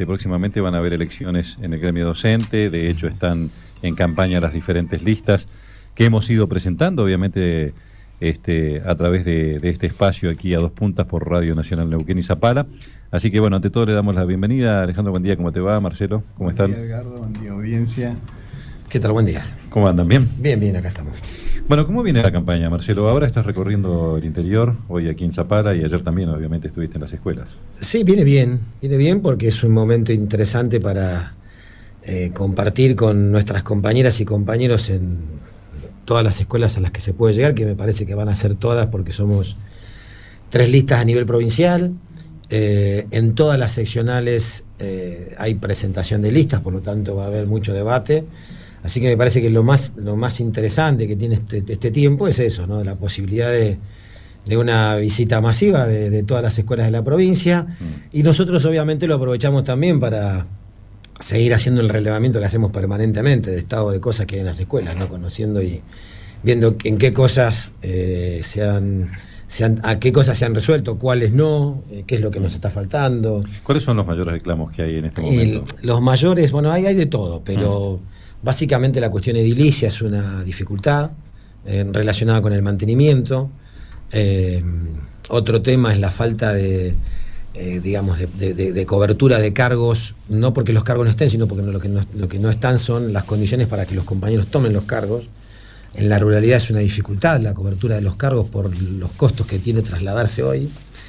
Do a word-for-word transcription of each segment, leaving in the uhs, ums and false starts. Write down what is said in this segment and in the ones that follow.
este, próximamente van a haber elecciones en el gremio docente, de hecho están en campaña las diferentes listas que hemos ido presentando, obviamente este, a través de, de este espacio aquí a Dos Puntas por Radio Nacional Neuquén y Zapala. Así que bueno, ante todo le damos la bienvenida. Alejandro, buen día, ¿cómo te va? Marcelo, ¿cómo están? Buen día, Edgardo, buen día, audiencia. ¿Qué tal? Buen día. ¿Cómo andan? ¿Bien? Bien, bien, acá estamos. Bueno, ¿cómo viene la campaña, Marcelo? Ahora estás recorriendo el interior, hoy aquí en Zapala y ayer también, obviamente, estuviste en las escuelas. Sí, viene bien, viene bien porque es un momento interesante para eh, compartir con nuestras compañeras y compañeros en todas las escuelas a las que se puede llegar, que me parece que van a ser todas porque somos tres listas a nivel provincial. Eh, en todas las seccionales eh, hay presentación de listas, por lo tanto va a haber mucho debate. Así que me parece que lo más, lo más interesante que tiene este, este tiempo es eso, ¿no? La posibilidad de, de una visita masiva de, de todas las escuelas de la provincia. Mm. Y nosotros obviamente lo aprovechamos también para seguir haciendo el relevamiento que hacemos permanentemente de estado de cosas que hay en las escuelas, ¿no? Conociendo y viendo en qué cosas eh, se han, se han, a qué cosas se han resuelto, cuáles no, eh, qué es lo que nos está faltando. ¿Cuáles son los mayores reclamos que hay en este momento? Y los mayores, bueno, hay, hay de todo, pero... Mm. Básicamente la cuestión edilicia es una dificultad eh, relacionada con el mantenimiento. Eh, otro tema es la falta de, eh, digamos, de, de, de cobertura de cargos, no porque los cargos no estén, sino porque no, lo, que no, lo que no están son las condiciones para que los compañeros tomen los cargos. En la ruralidad es una dificultad la cobertura de los cargos por los costos que tiene trasladarse hoy.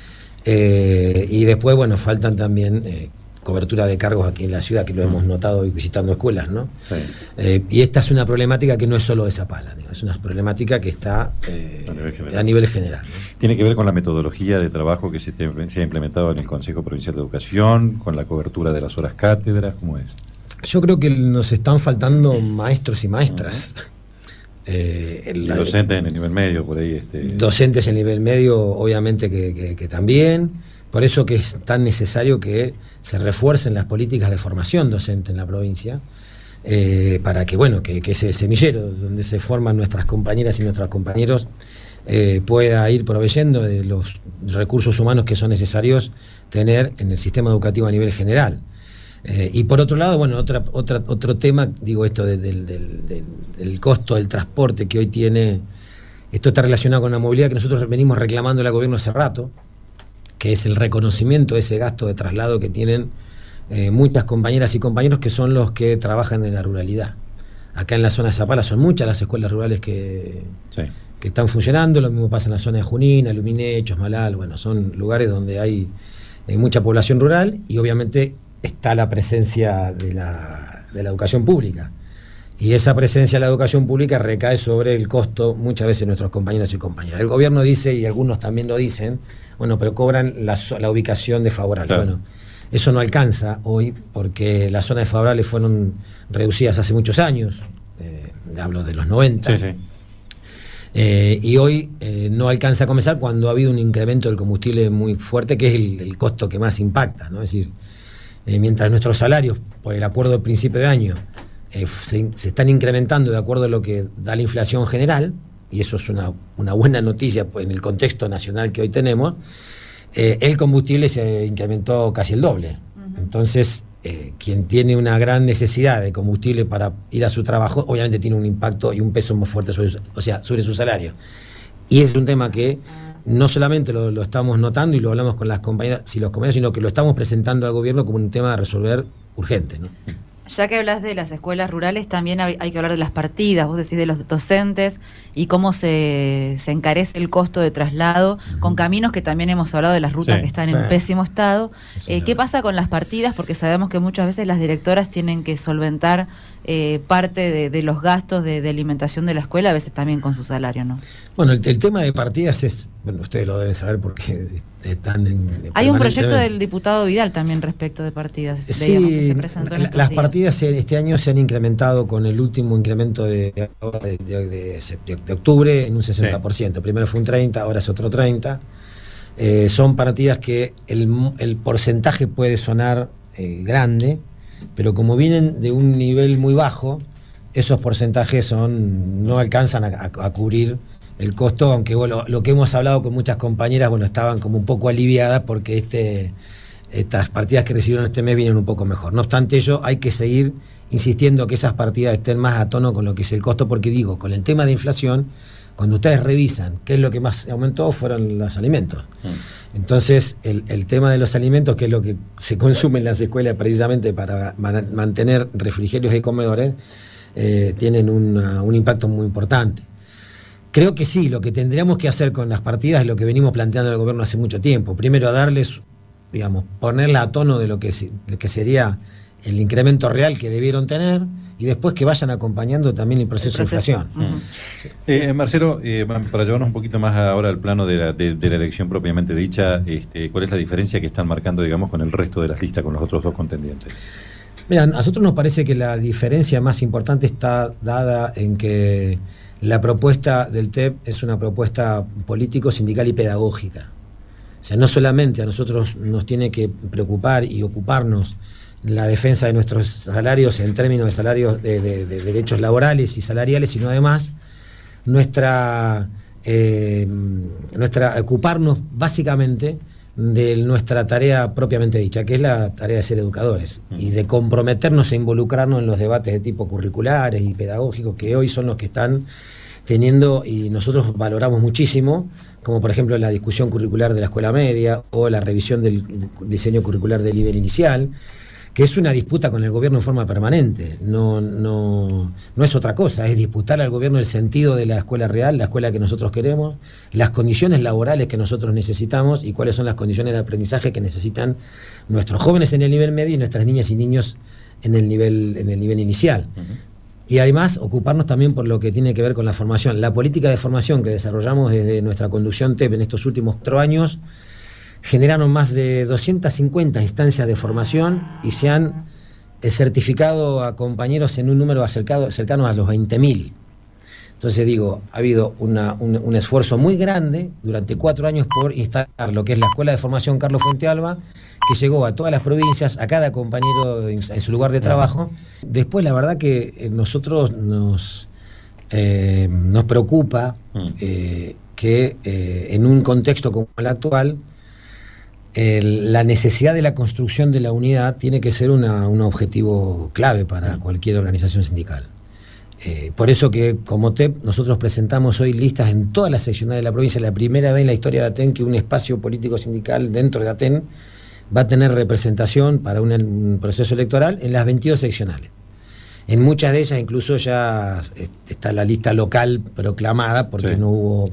Eh, y después, bueno, faltan también... Eh, cobertura de cargos aquí en la ciudad, que lo hemos notado visitando escuelas, ¿no? Sí. Eh, y esta es una problemática que no es solo de Zapala, ¿no? Es una problemática que está eh, a nivel general. A nivel general, ¿no? ¿Tiene que ver con la metodología de trabajo que se, te, se ha implementado en el Consejo Provincial de Educación, con la cobertura de las horas cátedras? ¿Cómo es? Yo creo que nos están faltando maestros y maestras. Uh-huh. eh, el, y docentes en el nivel medio, por ahí. Este... Docentes en el nivel medio, obviamente que, que, que también. Por eso que es tan necesario que se refuercen las políticas de formación docente en la provincia, eh, para que, bueno, que, que ese semillero donde se forman nuestras compañeras y nuestros compañeros eh, pueda ir proveyendo de los recursos humanos que son necesarios tener en el sistema educativo a nivel general. Eh, y por otro lado, bueno, otra, otra, otro tema, digo esto de, de, de, de, del costo del transporte que hoy tiene, esto está relacionado con la movilidad que nosotros venimos reclamando al gobierno hace rato, que es el reconocimiento de ese gasto de traslado que tienen eh, muchas compañeras y compañeros que son los que trabajan en la ruralidad. Acá en la zona de Zapala son muchas las escuelas rurales que, sí. que están funcionando, lo mismo pasa en la zona de Junín, Aluminé, Chosmalal, bueno, son lugares donde hay, hay mucha población rural y obviamente está la presencia de la, de la educación pública. Y esa presencia de la educación pública recae sobre el costo muchas veces de nuestros compañeros y compañeras. El gobierno dice, y algunos también lo dicen, bueno, pero cobran la, la ubicación desfavorable. Claro. Bueno, eso no alcanza hoy porque las zonas desfavorables fueron reducidas hace muchos años, eh, hablo de los noventa. Sí, sí. Eh, y hoy eh, no alcanza a comenzar cuando ha habido un incremento del combustible muy fuerte, que es el, el costo que más impacta, ¿no? Es decir, eh, mientras nuestros salarios, por el acuerdo del principio de año, Eh, se, se están incrementando de acuerdo a lo que da la inflación general, y eso es una, una buena noticia pues, en el contexto nacional que hoy tenemos, eh, el combustible se incrementó casi el doble. Uh-huh. Entonces, eh, quien tiene una gran necesidad de combustible para ir a su trabajo, obviamente tiene un impacto y un peso más fuerte sobre, o sea, sobre su salario. Y es un tema que no solamente lo, lo estamos notando y lo hablamos con las compañeras y los compañeros, sino que lo estamos presentando al gobierno como un tema a resolver urgente, ¿no? Ya que hablas de las escuelas rurales, también hay, hay que hablar de las partidas, vos decís de los docentes y cómo se, se encarece el costo de traslado, uh-huh. con caminos que también hemos hablado de las rutas sí, que están sí. en pésimo estado. Sí, eh, ¿Qué pasa con las partidas? Porque sabemos que muchas veces las directoras tienen que solventar eh, parte de, de los gastos de, de alimentación de la escuela, a veces también con su salario, ¿no? Bueno, el, el tema de partidas es, bueno, ustedes lo deben saber porque están en... Hay un proyecto del diputado Vidal también respecto de partidas. Sí, que se presentó en las días. Partidas este año se han incrementado con el último incremento de, de, de, de, de octubre en un sesenta por ciento. Sí. Primero fue un treinta por ciento, ahora es otro treinta por ciento. Eh, son partidas que el, el porcentaje puede sonar eh, grande, pero como vienen de un nivel muy bajo, esos porcentajes son no alcanzan a, a, a cubrir el costo, aunque bueno, lo que hemos hablado con muchas compañeras, bueno, estaban como un poco aliviadas porque este estas partidas que recibieron este mes vienen un poco mejor. No obstante ello, hay que seguir insistiendo que esas partidas estén más a tono con lo que es el costo, porque digo, con el tema de inflación, cuando ustedes revisan qué es lo que más aumentó, fueron los alimentos. Mm. Entonces, el, el tema de los alimentos, que es lo que se consume en las escuelas precisamente para man, mantener refrigerios y comedores, eh, tienen una, un impacto muy importante. Creo que sí, lo que tendríamos que hacer con las partidas es lo que venimos planteando el gobierno hace mucho tiempo. Primero, darles, digamos, ponerla a tono de lo que, de que sería el incremento real que debieron tener, y después que vayan acompañando también el proceso, el proceso. de inflación. Uh-huh. Sí. eh, Marcelo, eh, para llevarnos un poquito más ahora al plano de la, de, de la elección propiamente dicha, este, ¿cuál es la diferencia que están marcando, digamos, con el resto de las listas, con los otros dos contendientes? Mira, a nosotros nos parece que la diferencia más importante está dada en que la propuesta del T E P es una propuesta político, sindical y pedagógica. O sea, no solamente a nosotros nos tiene que preocupar y ocuparnos la defensa de nuestros salarios en términos de salarios de, de, de derechos laborales y salariales, sino además nuestra, eh, nuestra ocuparnos básicamente de nuestra tarea propiamente dicha, que es la tarea de ser educadores, y de comprometernos e involucrarnos en los debates de tipo curriculares y pedagógicos, que hoy son los que están teniendo, y nosotros valoramos muchísimo, como por ejemplo la discusión curricular de la escuela media o la revisión del diseño curricular del nivel inicial, que es una disputa con el gobierno en forma permanente. No, no, no es otra cosa, es disputar al gobierno el sentido de la escuela real, la escuela que nosotros queremos, las condiciones laborales que nosotros necesitamos y cuáles son las condiciones de aprendizaje que necesitan nuestros jóvenes en el nivel medio y nuestras niñas y niños en el nivel, en el nivel inicial. Uh-huh. Y además ocuparnos también por lo que tiene que ver con la formación. La política de formación que desarrollamos desde nuestra conducción T E P en estos últimos cuatro años generaron más de doscientas cincuenta instancias de formación y se han eh, certificado a compañeros en un número acercado, cercano a los veinte mil. Entonces digo, ha habido una, un, un esfuerzo muy grande durante cuatro años por instalar lo que es la Escuela de Formación Carlos Fuentealba, que llegó a todas las provincias, a cada compañero en, en su lugar de trabajo. Después la verdad que nosotros nos, eh, nos preocupa eh, que eh, en un contexto como el actual, El, la necesidad de la construcción de la unidad tiene que ser una, un objetivo clave para cualquier organización sindical. Eh, por eso que como T E P nosotros presentamos hoy listas en todas las seccionales de la provincia, la primera vez en la historia de Aten que un espacio político sindical dentro de Aten va a tener representación para un, un proceso electoral en las veintidós seccionales. En muchas de ellas incluso ya está la lista local proclamada porque sí. no hubo,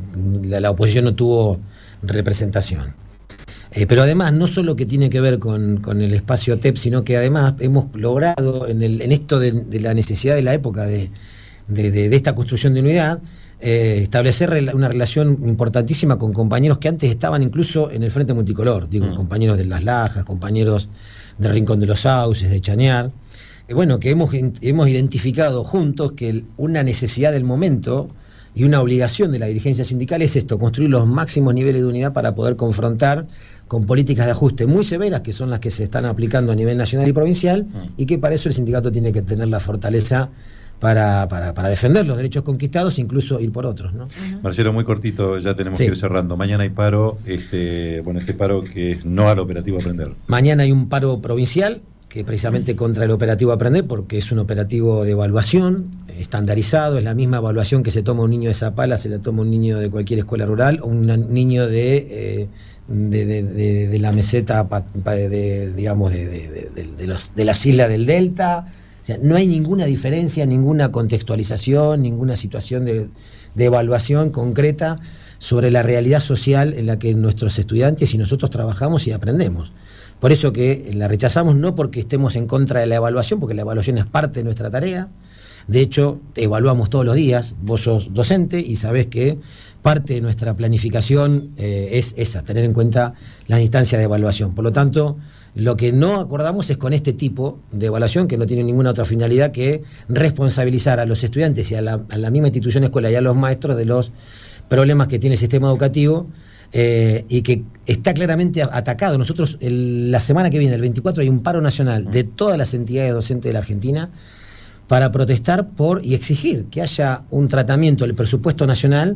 la, la oposición no tuvo representación. Eh, pero además, no solo que tiene que ver con, con el espacio T E P, sino que además hemos logrado en, el, en esto de, de la necesidad de la época de, de, de, de esta construcción de unidad, eh, establecer una relación importantísima con compañeros que antes estaban incluso en el Frente Multicolor, digo, mm. compañeros de Las Lajas, compañeros del Rincón de los Sauces, de Chañar, que bueno, que hemos, hemos identificado juntos que una necesidad del momento y una obligación de la dirigencia sindical es esto, construir los máximos niveles de unidad para poder confrontar con políticas de ajuste muy severas, que son las que se están aplicando a nivel nacional y provincial, y que para eso el sindicato tiene que tener la fortaleza para, para, para defender los derechos conquistados, incluso ir por otros, ¿no? Uh-huh. Marcelo, muy cortito, ya tenemos sí. que ir cerrando. Mañana hay paro, este, bueno, este paro que es no al operativo Aprender. Mañana hay un paro provincial, que precisamente contra el operativo Aprender, porque es un operativo de evaluación estandarizado, es la misma evaluación que se toma un niño de Zapala, se la toma un niño de cualquier escuela rural, o un niño de... Eh, De, de, de, de la meseta, de, de, digamos, de, de, de, de, los, de las islas del Delta. O sea, no hay ninguna diferencia, ninguna contextualización, ninguna situación de, de evaluación concreta sobre la realidad social en la que nuestros estudiantes y nosotros trabajamos y aprendemos. Por eso que la rechazamos, no porque estemos en contra de la evaluación, porque la evaluación es parte de nuestra tarea. De hecho, evaluamos todos los días, vos sos docente y sabés que parte de nuestra planificación eh, es esa, tener en cuenta las instancias de evaluación. Por lo tanto, lo que no acordamos es con este tipo de evaluación, que no tiene ninguna otra finalidad que responsabilizar a los estudiantes y a la, a la misma institución escolar y a los maestros de los problemas que tiene el sistema educativo, eh, y que está claramente atacado. Nosotros, el, la semana que viene, el veinticuatro, hay un paro nacional de todas las entidades docentes de la Argentina para protestar por y exigir que haya un tratamiento del presupuesto nacional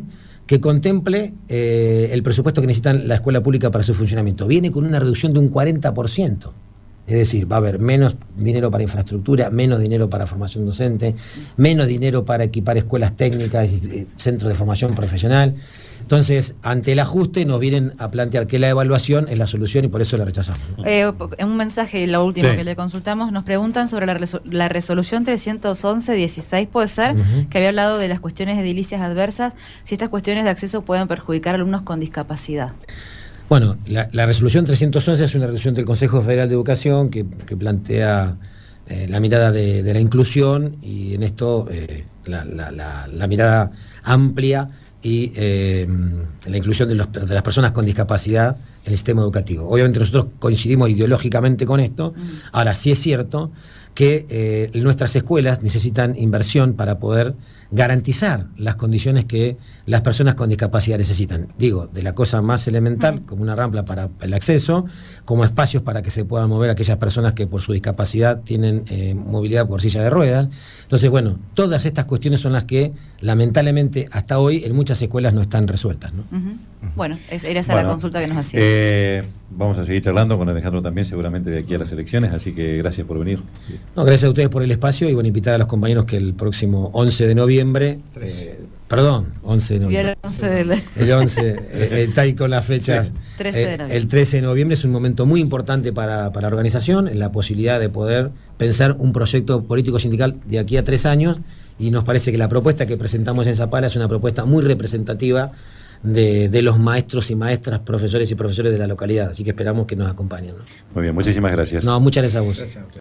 que contemple eh, el presupuesto que necesita la escuela pública para su funcionamiento. Viene con una reducción de un cuarenta por ciento. Es decir, va a haber menos dinero para infraestructura, menos dinero para formación docente, menos dinero para equipar escuelas técnicas, centros de formación profesional. Entonces, ante el ajuste nos vienen a plantear que la evaluación es la solución y por eso la rechazamos, ¿no? Eh, en un mensaje, lo último sí. que le consultamos, nos preguntan sobre la, resol la resolución trescientos once dieciséis, puede ser, uh-huh. que había hablado de las cuestiones edilicias adversas, si estas cuestiones de acceso pueden perjudicar a alumnos con discapacidad. Bueno, la, la resolución trescientos once es una resolución del Consejo Federal de Educación que, que plantea eh, la mirada de, de la inclusión y en esto eh, la, la, la, la mirada amplia y eh, la inclusión de, los, de las personas con discapacidad en el sistema educativo. Obviamente nosotros coincidimos ideológicamente con esto. Ahora sí es cierto que eh, nuestras escuelas necesitan inversión para poder garantizar las condiciones que las personas con discapacidad necesitan. Digo, de la cosa más elemental, como una rampa para el acceso, como espacios para que se puedan mover aquellas personas que por su discapacidad tienen eh, movilidad por silla de ruedas. Entonces, bueno, todas estas cuestiones son las que lamentablemente hasta hoy en muchas escuelas no están resueltas, ¿no? Uh-huh. Bueno, es, era esa bueno, la consulta que nos hacía. Eh, vamos a seguir charlando con Alejandro también, seguramente de aquí a las elecciones, así que gracias por venir. No, gracias a ustedes por el espacio y bueno, invitar a los compañeros que el próximo once de noviembre, eh, perdón, once de noviembre. El once de la... El once, eh, está ahí con las fechas. Sí. trece de noviembre. Eh, el trece de noviembre es un momento muy importante para, para la organización, en la posibilidad de poder pensar un proyecto político sindical de aquí a tres años y nos parece que la propuesta que presentamos en Zapala es una propuesta muy representativa de, de los maestros y maestras, profesores y profesores de la localidad, así que esperamos que nos acompañen, ¿no? Muy bien, muchísimas gracias. No, muchas gracias a vos. Gracias.